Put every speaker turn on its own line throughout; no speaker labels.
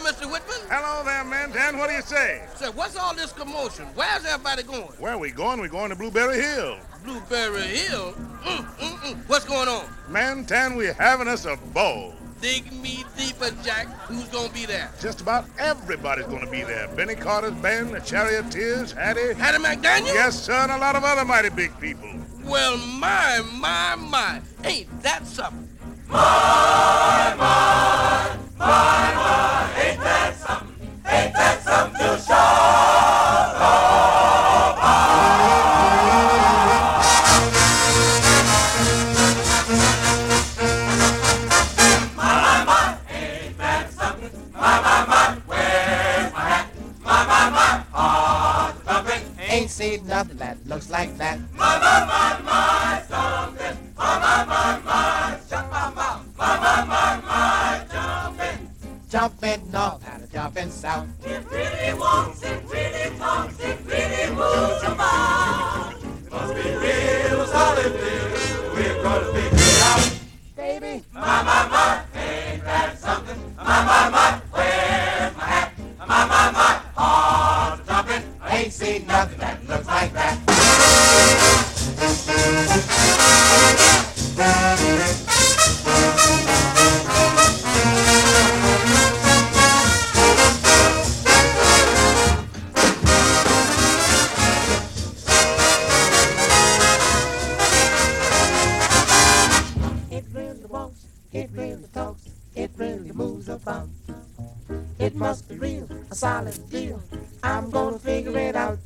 Mr. Whitman.
Hello there, Mantan. What do you say?
Say, what's all this commotion? Where's everybody going?
Where are we going? We're going to Blueberry Hill.
Blueberry Hill? What's going on?
Mantan, we're having us a ball.
Dig me deeper, Jack. Who's going to be there?
Just about everybody's going to be there. Benny Carter's band, the Charioteers, Hattie.
Hattie McDaniel?
Yes, sir, and a lot of other mighty big people.
Well, my. Ain't that something?
My, ain't that something? Ain't that something to shout about? My, ain't that something? My, where's my hat? My, heart's thumping.
Ain't seen nothing that looks like that.
My, something. My, shut my mouth. My, jumping.
Jumping north and jumping south.
It really walks, it really talks, it really moves about. It must be real solid blue. We're gonna figure it out.
Baby,
My, ain't that something? My, where's my hat? My, heart's jumping.
ain't seen nothing that looks like that. It really walks, it really talks, it really moves about. It must be real, a solid deal. I'm gonna figure it out.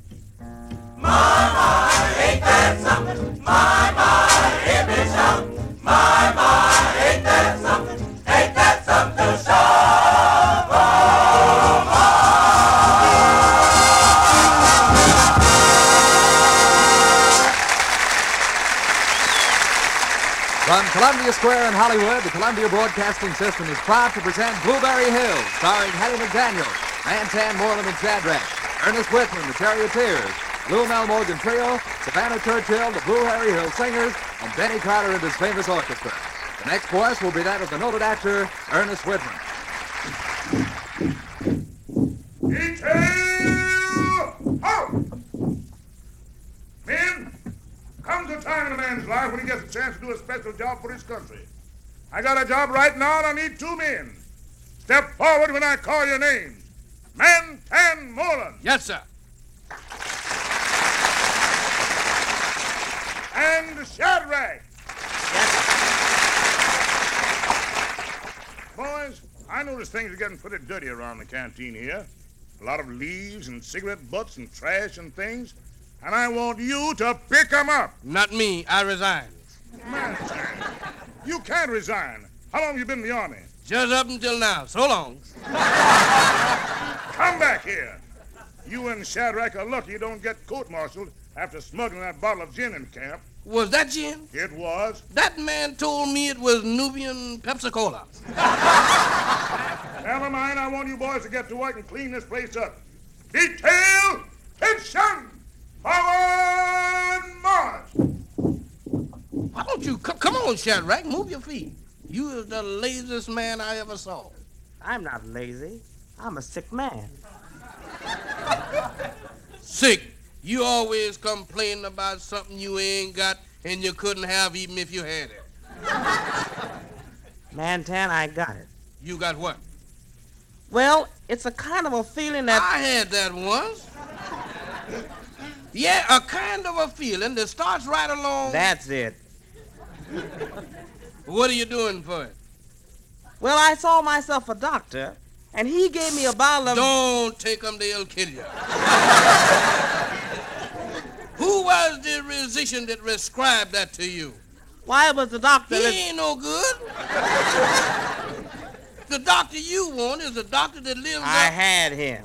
Ain't that something? My, hear me shout. My, ain't that something? Ain't that something to shout about?
From Columbia Square in Hollywood, the Columbia Broadcasting System is proud to present Blueberry Hill, starring Hattie McDaniel, Mantan Moreland and Shadrach, Ernest Whitman, the Charioteers, Lou Mel Morgan Trio, Savannah Churchill, the Blueberry Hill Singers, and Benny Carter and his famous orchestra. The next chorus will be that of the noted actor, Ernest Whitman.
Detail! Out! Men, comes a time in a man's life when he gets a chance to do a special job for his country. I got a job right now and I need 2 men. Step forward when I call your names. Mantan Moreland.
Yes, sir.
And Shadrach. Boys, I notice things are getting pretty dirty around the canteen here. A lot of leaves and cigarette butts and trash and things. And I want you to pick them up.
Not me. I resign.
Mantan, you can't resign. How long have you been in the Army?
Just up until now. So long.
Come back here. You and Shadrach are lucky you don't get court-martialed after smuggling that bottle of gin in camp.
Was that gin?
It was.
That man told me it was Nubian Pepsi-Cola.
Never mind, I want you boys to get to work and clean this place up. Detail, tension, forward march.
Why don't you come on, Shadrach, move your feet. You is the laziest man I ever saw.
I'm not lazy. I'm a sick man.
Sick. You always complain about something you ain't got and you couldn't have even if you had it.
Mantan, I got it.
You got what?
Well, it's a kind of a feeling that...
I had that once. Yeah, a kind of a feeling that starts right along...
That's it.
What are you doing for it?
Well, I saw myself a doctor, and he gave me a bottle of...
Don't take 'em, they'll kill you. Who was the physician that prescribed that to you?
Why, it was the doctor
He
that...
ain't no good. The doctor you want is a doctor that lives
I
up...
had him.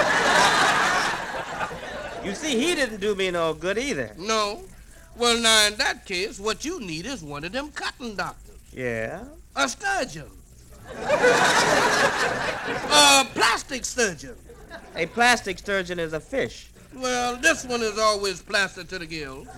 You see, he didn't do me no good either.
No. Well, now, in that case, what you need is one of them cotton doctors.
Yeah?
A sturgeon. A plastic sturgeon.
A plastic sturgeon is a fish.
Well, this one is always plastered to the gills.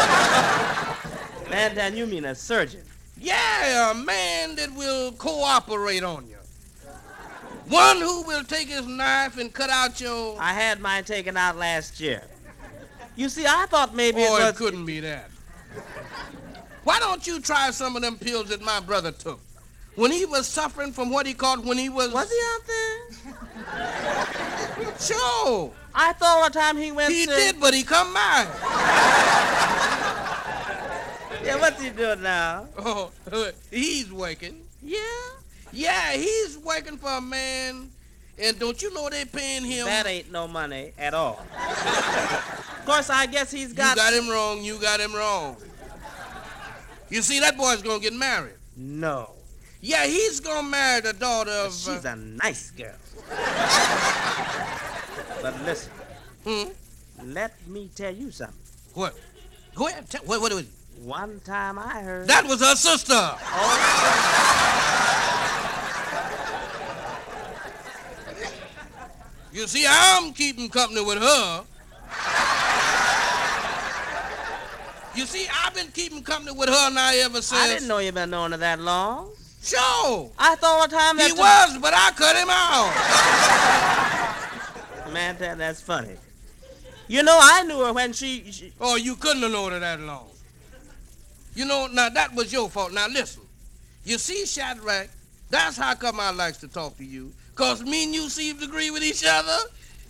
Mantan, you mean a surgeon.
Yeah, a man that will cooperate on you. One who will take his knife and cut out your...
I had mine taken out last year. You see, I thought maybe it
Oh,
was...
it couldn't be that. Why don't you try some of them pills that my brother took? When he was suffering from what he called when he was...
Was he out there?
Sure.
I thought all the time he went
He
to...
did, but he come by.
Yeah, what's he doing now?
Oh, he's working.
Yeah?
Yeah, he's working for a man, and don't you know they paying him?
That ain't no money at all. Of course, I guess he's
You
got...
got him wrong, you got him wrong. You see, that boy's gonna get married.
No.
Yeah, he's gonna marry the daughter
But
of...
she's a nice girl. But listen, let me tell you something.
What? Go ahead, what was it?
One time I heard...
That was her sister. You see, I'm keeping company with her. You see, I've been keeping company with her now ever since.
I didn't know you been knowing her that long.
Sure.
I thought all the time that...
He was, but I cut him out.
Man, that's funny. You know, I knew her when she...
Oh, you couldn't have known her that long. You know, now that was your fault. Now listen. You see, Shadrach, that's how come I likes to talk to you. Because me and you seem to agree with each other.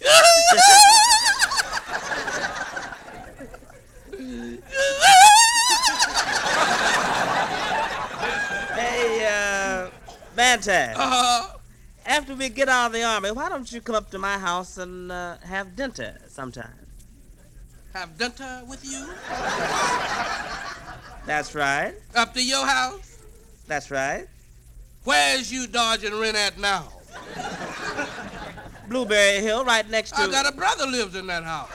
Hey, Bantag,
Uh-huh.
after we get out of the army, why don't you come up to my house and have dinner sometime?
Have dinner with you?
That's right.
Up to your house?
That's right.
Where's you dodging rent at now?
Blueberry Hill, right next to...
I got a brother lives in that house.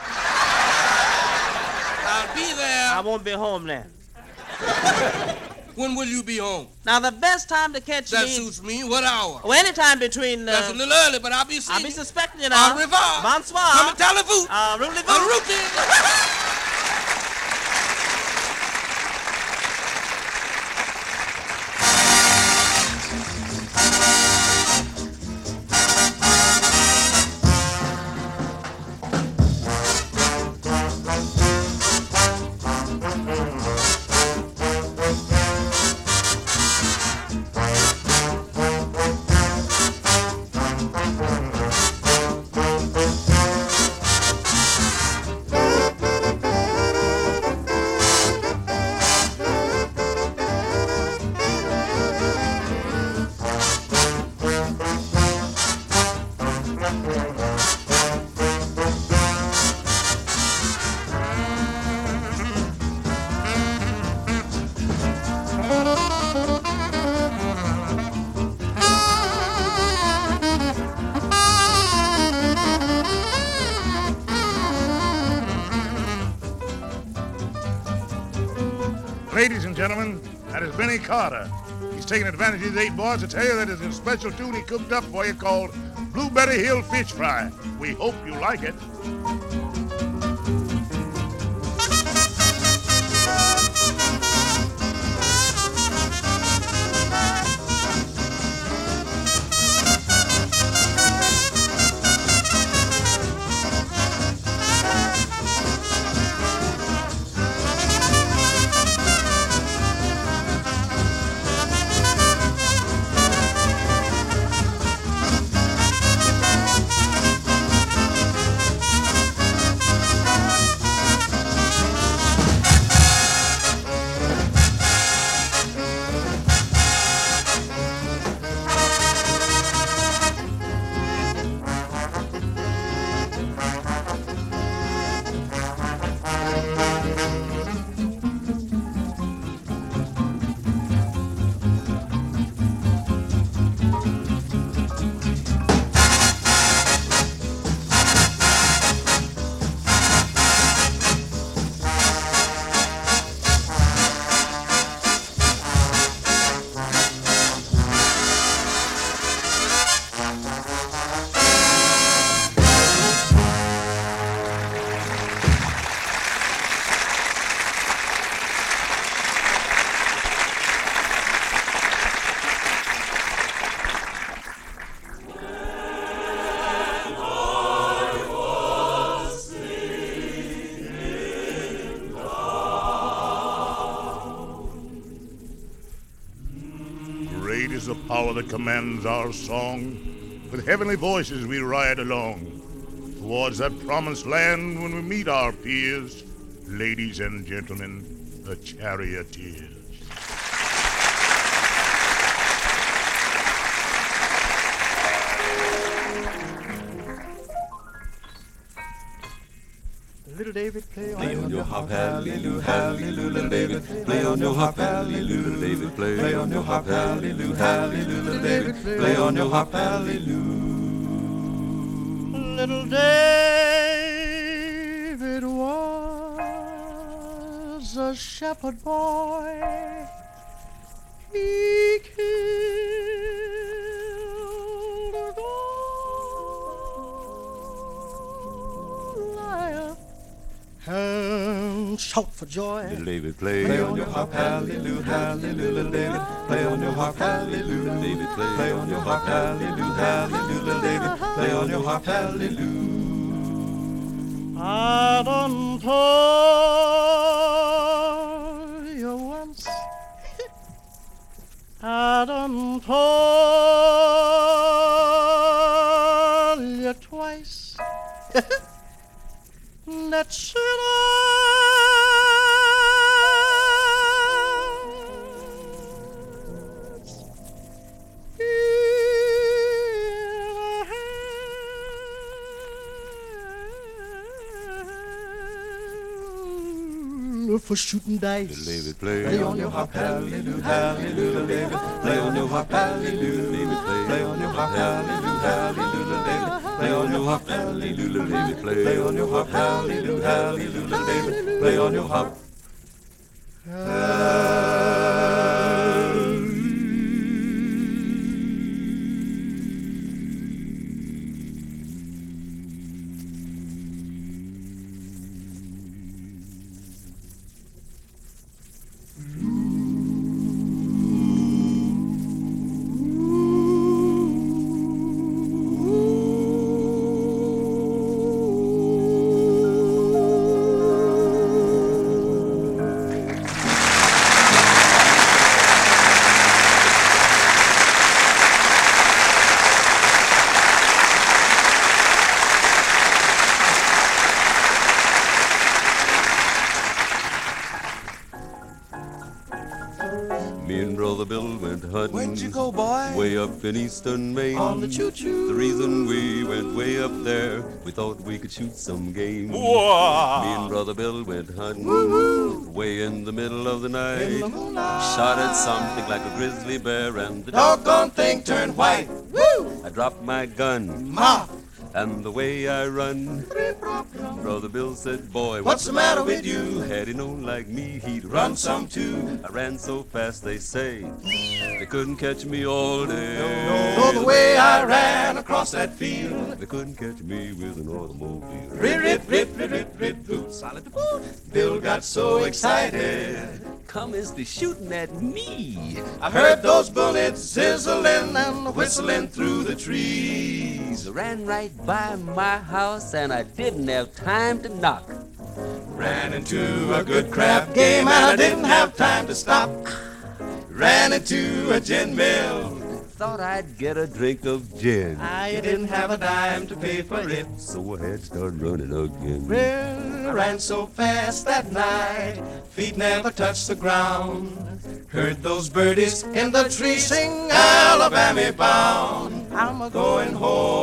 I'll be there.
I won't be home then.
When will you be home?
Now, the best time to catch
That
me...
suits me. What hour?
Well, anytime between...
That's a little early, but I'll be seeing
I'll be
you.
suspecting you now.
Au revoir.
Bonsoir.
Come and tell the food.
Roulez-vous.
A routine.
Ladies and gentlemen, that is Benny Carter. He's taking advantage of these 8 boys to tell you that there's a special tune he cooked up for you called Blueberry Hill Fish Fry. We hope you like it. power that commands our song. With heavenly voices we ride along towards that promised land when we meet our peers, ladies and gentlemen, the charioteers.
Little David, play on your harp, hallelujah, hallelujah, little David, play on your harp, hallelujah, little David, play on your harp, hallelujah, hallelujah, little David, play on your harp, hallelujah. Little David was a shepherd boy. He killed a Goliath and shout for joy. Little David, play on your harp, hallelujah, hallelujah, little David, play on your harp, hallelujah, little David, play on your harp, hallelujah, hallelujah, little David, play on your harp, hallelujah. I done told you once, I done told you twice. That for shooting dice. Little David, play on your harp, hallelujah, hallelujah, little David, play on your harp, hallelujah, little David, play on your harp, hallelujah, hallelujah, little David, play on your harp, hallelujah, little David, play on your harp, hallelujah, hallelujah, little David, play on your harp. Me and Brother Bill went hunting.
Where'd you go, boy?
Way up in eastern Maine.
On the choo-choo.
The reason we went way up there, we thought we could shoot some game.
Whoa.
Me and Brother Bill went hunting.
Woo-hoo.
Way in the middle of the night.
In the moonlight.
Shot at something like a grizzly bear, and the
Doggone thing turned white. Woo!
I dropped my gun.
Ma!
And the way I run, Brother Bill said, boy,
What's the matter with you?
Had he known like me, he'd
Run some too.
I ran so fast, they say, they couldn't catch me all day.
No, the way I ran across that field.
They couldn't catch me with an automobile.
Rip, boots, solid boot. Bill got so excited.
Come is the shooting at me.
I heard those bullets sizzling and whistling through the trees.
Ran right by my house and I didn't have time to knock.
Ran into a good crap game and I didn't have time to stop. Ran into a gin mill.
Thought I'd get a drink of gin.
I didn't have a dime to pay for it.
So I had to start running again.
Well, I ran so fast that night, feet never touched the ground. Heard those birdies in the trees sing Alabama bound. I'm a-going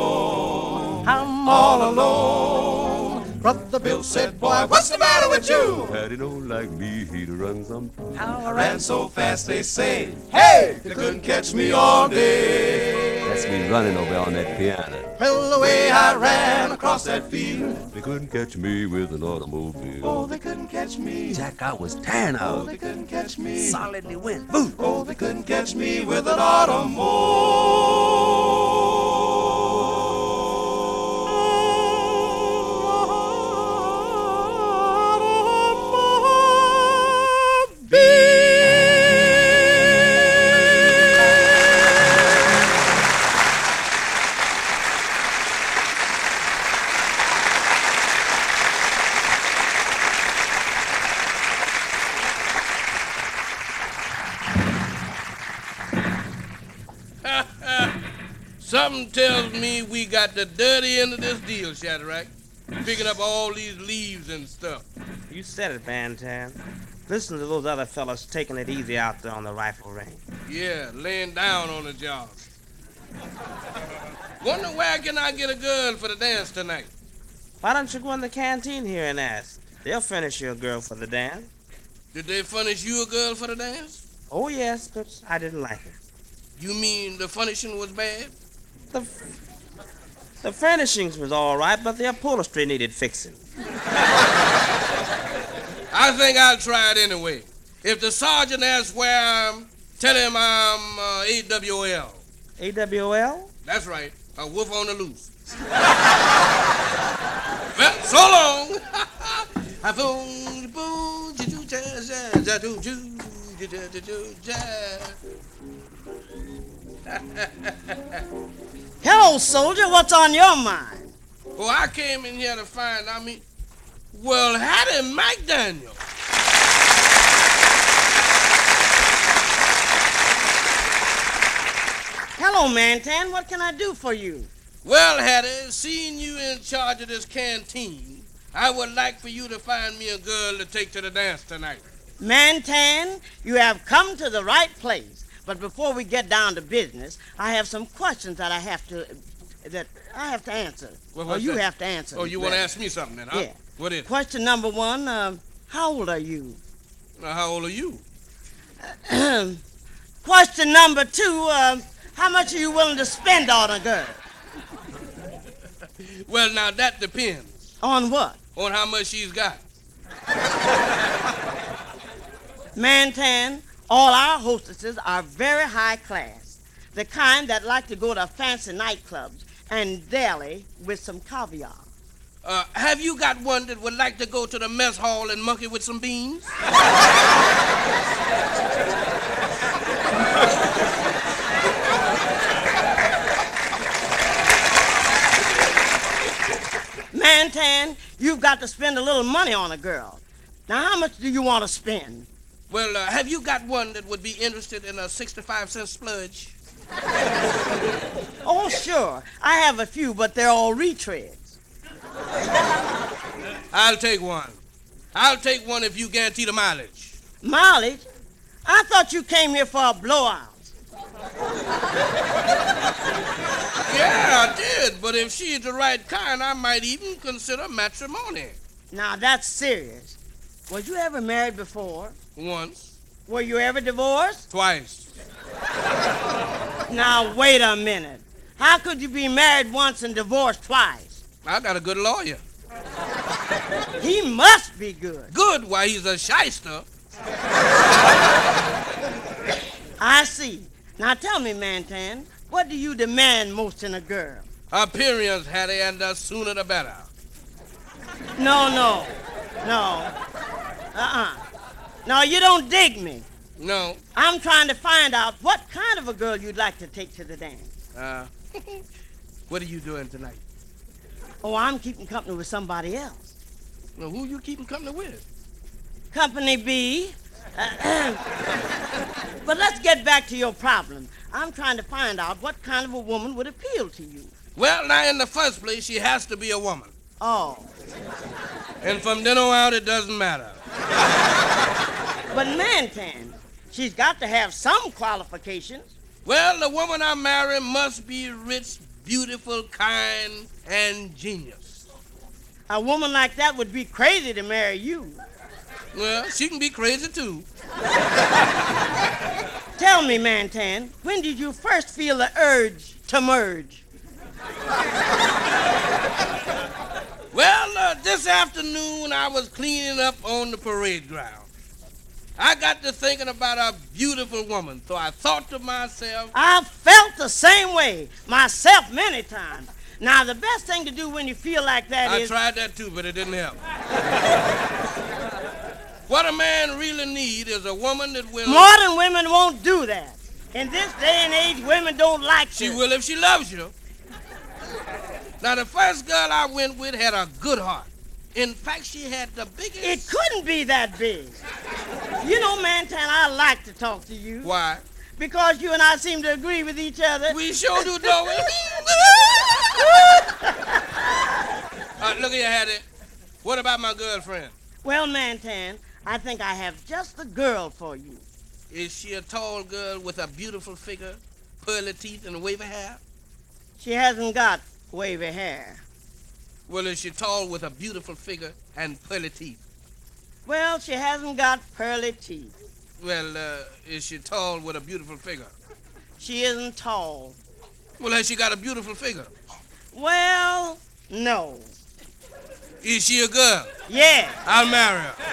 home, I'm all alone. Brother Bill said, boy, what's the matter with you?
Had he known like me, he'd run some.
How I ran so fast, they say, hey, they couldn't catch me all day.
That's me running over on that piano.
Well, the way I ran across that field.
They couldn't catch me with an automobile.
Oh, they couldn't catch me.
Jack, I was tearing
Oh,
out.
they couldn't catch me.
Solidly went. Boom.
Oh, they couldn't catch me with an automobile.
Something tells me we got the dirty end of this deal, Shadrach. Picking up all these leaves and stuff.
You said it, Mantan. Listen to those other fellas taking it easy out there on the rifle range.
Yeah, laying down on the job. Wonder where can I get a girl for the dance tonight?
Why don't you go in the canteen here and ask? They'll furnish you a girl for the dance.
Did they furnish you a girl for the dance?
Oh, yes, but I didn't like it.
You mean the furnishing was bad?
The furnishings was all right, but the upholstery needed fixing.
I think I'll try it anyway. If the sergeant asks where I am, tell him I'm AWOL.
AWOL?
That's right, a wolf on the loose. Well, so long.
Hello, soldier. What's on your mind?
Well, I came in here to find, well, howdy, Mike Daniel.
Hello, Mantan. What can I do for you?
Well, Hattie, seeing you in charge of this canteen, I would like for you to find me a girl to take to the dance tonight.
Mantan, you have come to the right place. But before we get down to business, I have some questions that I have to answer.
Well,
or you
that?
have to answer.
Oh, you want to ask me something then, huh?
Yeah.
What is it?
Question number one, how old are you?
Now, how old are you?
Question number two, how much are you willing to spend on a girl?
Well, now, that depends.
On what?
On how much she's got.
Mantan, all our hostesses are very high class. The kind that like to go to fancy nightclubs and dally with some caviar.
Have you got one that would like to go to the mess hall and monkey with some beans?
Mantan, you've got to spend a little money on a girl. Now, how much do you want to spend?
Well, have you got one that would be interested in a 65-cent splurge?
Oh, sure. I have a few, but they're all retreads.
I'll take one. I'll take one if you guarantee the mileage.
Mileage? I thought you came here for a blowout.
Yeah, I did, but if she's the right kind, I might even consider matrimony.
Now, that's serious. Was you ever married before?
Once.
Were you ever divorced?
Twice.
Now, wait a minute. How could you be married once and divorced twice?
I got a good lawyer.
He must be good.
Good? Why, he's a shyster.
I see. Now, tell me, Mantan, what do you demand most in a girl?
Appearance, Hattie, and the sooner the better.
No. No, you don't dig me.
No.
I'm trying to find out what kind of a girl you'd like to take to the dance.
What are you doing tonight?
Oh, I'm keeping company with somebody else.
Well, who you keeping company with?
Company B. But let's get back to your problem. I'm trying to find out what kind of a woman would appeal to you.
Well, now, in the first place, she has to be a woman.
Oh.
And from then on out, it doesn't matter.
But Mantan, she's got to have some qualifications.
Well, the woman I marry must be rich, beautiful, kind, and genius.
A woman like that would be crazy to marry you.
Well, she can be crazy, too.
Tell me, Mantan, when did you first feel the urge to merge?
Well, this afternoon, I was cleaning up on the parade ground. I got to thinking about a beautiful woman, so I thought to myself...
I felt the same way, myself many times. Now, the best thing to do when you feel like that is...
I tried that too, but it didn't help. What a man really needs is a woman that will...
Modern women won't do that. In this day and age, women don't like
She
this.
will if she loves you. Now, the first girl I went with had a good heart. In fact, she had the biggest...
It couldn't be that big. You know, Mantan, I like to talk to you.
Why?
Because you and I seem to agree with each other.
We sure do, don't we? Look here, Hattie. What about my girlfriend?
Well, Mantan, I think I have just the girl for you.
Is she a tall girl with a beautiful figure, pearly teeth, and wavy hair?
She hasn't got wavy hair.
Well, is she tall with a beautiful figure and pearly teeth?
Well, she hasn't got pearly teeth.
Well, is she tall with a beautiful figure?
She isn't tall.
Well, has she got a beautiful figure?
Well, no.
Is she a girl?
Yeah.
I'll marry her.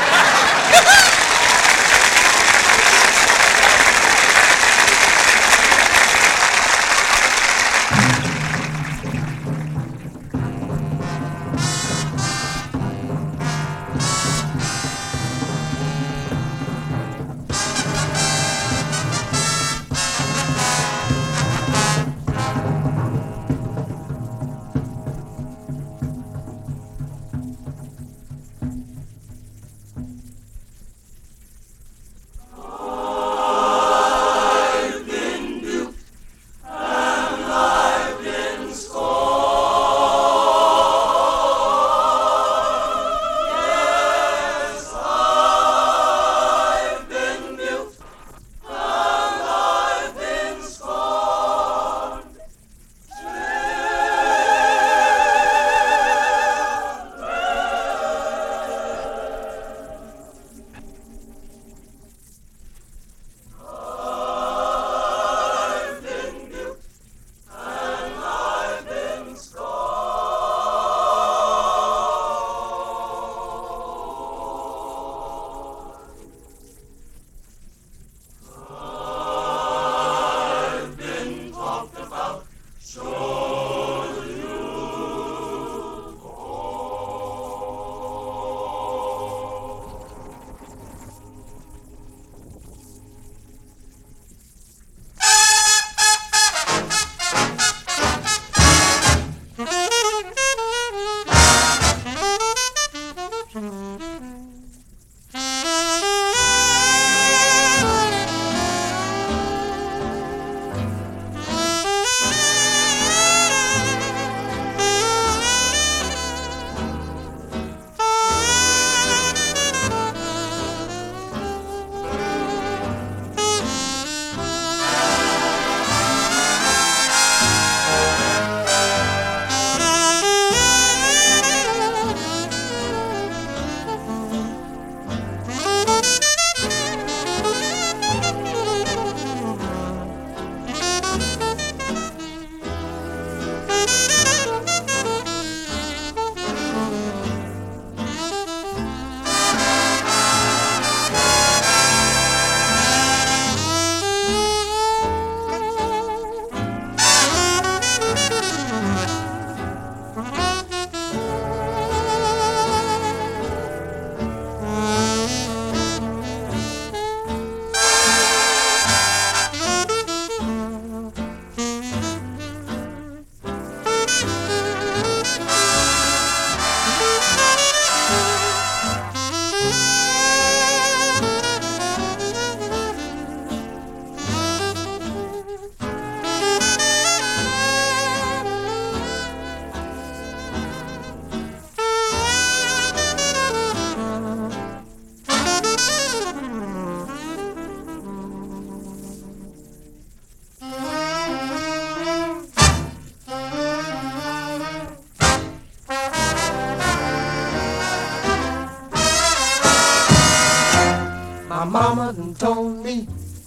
mama done told me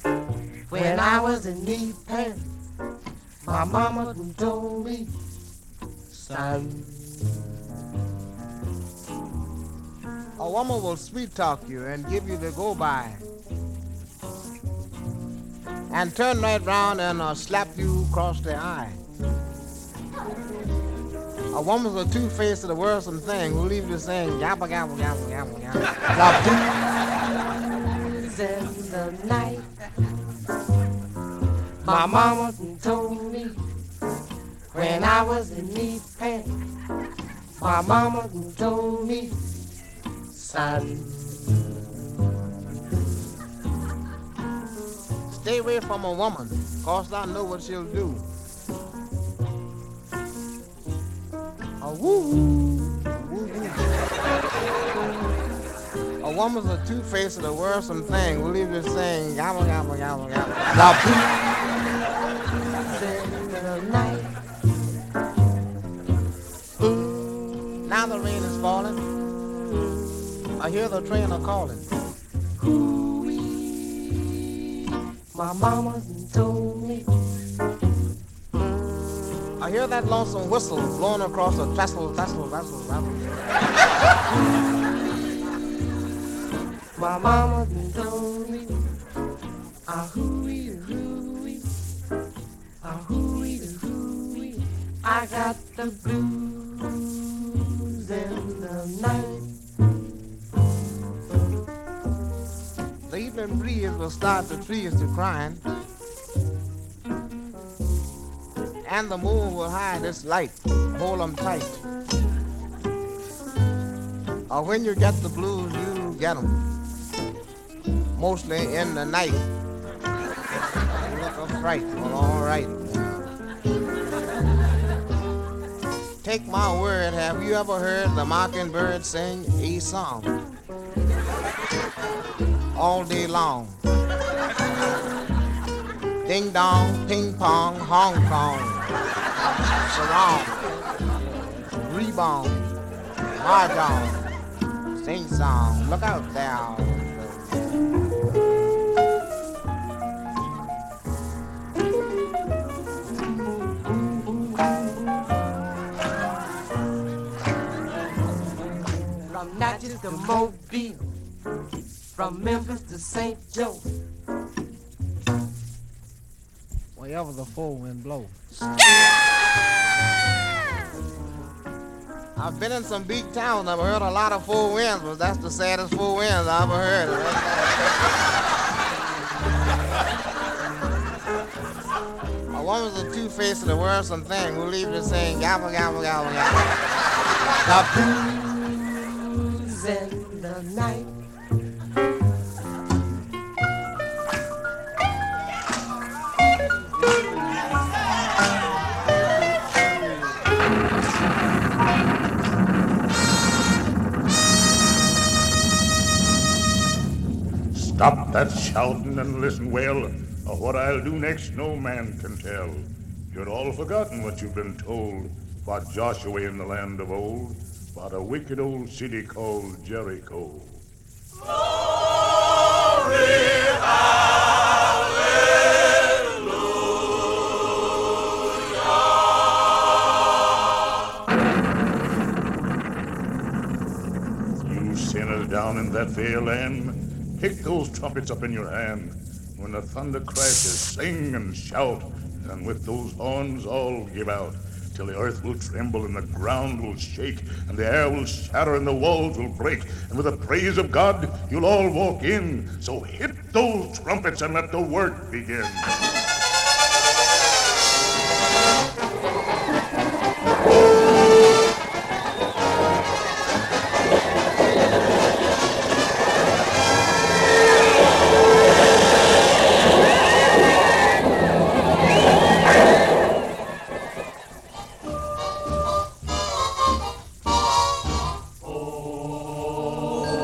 when I was in knee pants. My mama done told me, son,
a woman will sweet talk you and give you the go by, and turn right round and slap you across the eye. A woman's a two-faced of the worrisome thing who leave you saying gabba gabba gabba gabba gabba.
in the night. My mama told me when I was in knee pants. My mama told me, son,
Stay away from a woman, cause I know what she'll do. A woman's a two-faced and a worrisome thing. We'll leave this saying, gobble, gobble, gobble, gobble. Now the rain is falling. I hear the train a calling.
My mama told me.
I hear that lonesome whistle blowing across the trestle.
My mama told me. Hooey, hooey. I got the blues in the night.
The evening breeze will start the trees to crying, and the moon will hide its light. Hold 'em tight. Or when you get the blues, you get 'em. Mostly in the night. You look a fright. Well, all right. Take my word, have you ever heard the mockingbird sing a song? All day long. Ding dong, ping pong, Hong Kong. Sarong, rebound, mahjong, sing song. Look out there.
From Natchez to Mobile, from Memphis to St. Joe,
wherever the full wind blows. I've been in some big towns. I've heard a lot of full winds, but that's the saddest full winds I've ever heard. A woman's a two-faced and a worrisome thing. We'll leave it saying gobble, gobble, gobble, gobble.
The blues in the night.
Stop that shouting and listen well. Of what I'll do next, no man can tell. You'd all forgotten what you've been told about Joshua in the land of old, about a wicked old city called Jericho. You sinners down in that fair land, pick those trumpets up in your hand. When the thunder crashes, sing and shout, and with those horns all give out, till the earth will tremble and the ground will shake, and the air will shatter and the walls will break, and with the praise of God you'll all walk in. So hit those trumpets and let the work begin.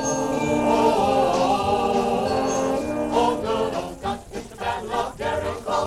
Jericho.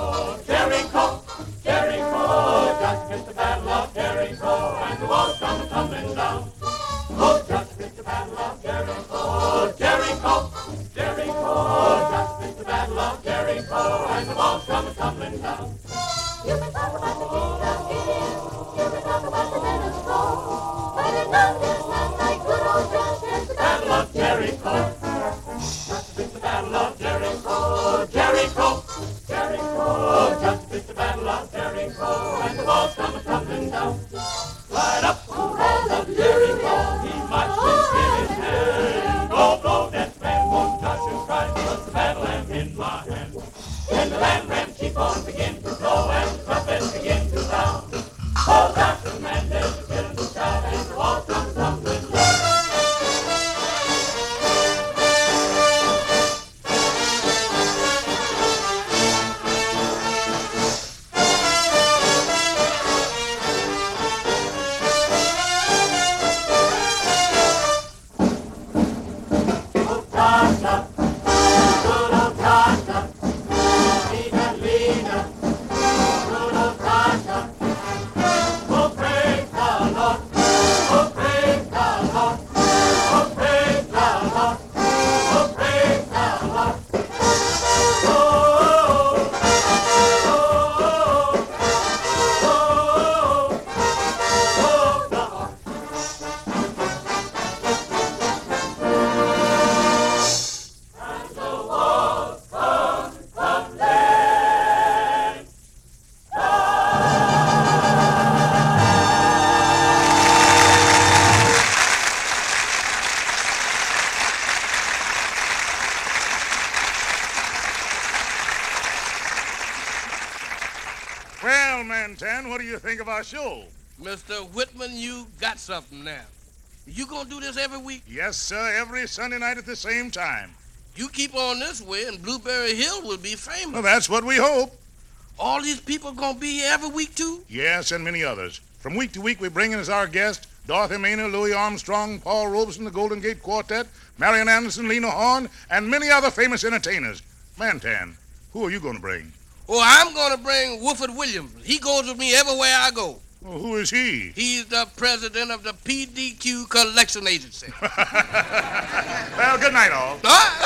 you think of our show?
Mr. Whitman, you got something now. You gonna do this every week?
Yes, sir, every Sunday night at the same time.
You keep on this way, and Blueberry Hill will be famous.
Well, that's what we hope.
All these people gonna be here every week, too?
Yes, and many others. From week to week, we bring in as our guests Dorothy Maynard, Louis Armstrong, Paul Robeson, the Golden Gate Quartet, Marian Anderson, Lena Horne, and many other famous entertainers. Mantan, who are you going to bring?
Oh, I'm gonna bring Wolford Williams. He goes with me everywhere I go.
Well, who is he?
He's the president of the PDQ Collection Agency.
Well, good night, all.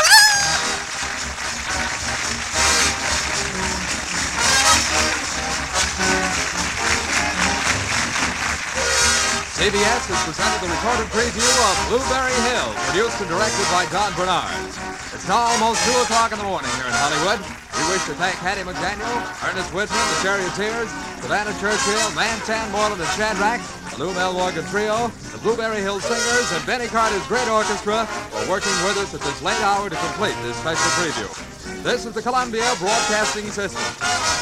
CBS has presented the recorded preview of Blueberry Hill, produced and directed by Don Bernard. It's now almost 2 o'clock in the morning here in Hollywood. We wish to thank Hattie McDaniel, Ernest Whitman, the Charioteers, Savannah Churchill, Mantan Moreland and Shadrach, the Lou Mel Morgan Trio, the Blueberry Hill Singers, and Benny Carter's great orchestra for working with us at this late hour to complete this special preview. This is the Columbia Broadcasting System.